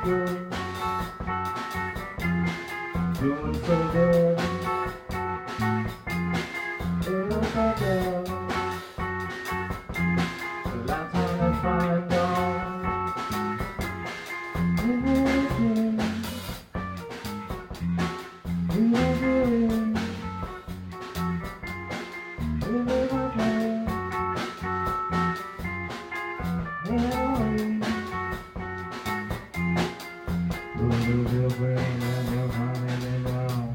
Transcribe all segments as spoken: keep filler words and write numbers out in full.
school, doing so good. Little girl, the last time I find out, everything we are doing, we live our plan, memory. Lose your brain and your mind and now.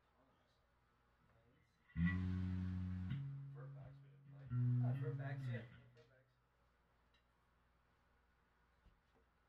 For facts, we didn't play. Uh, for facts, yeah.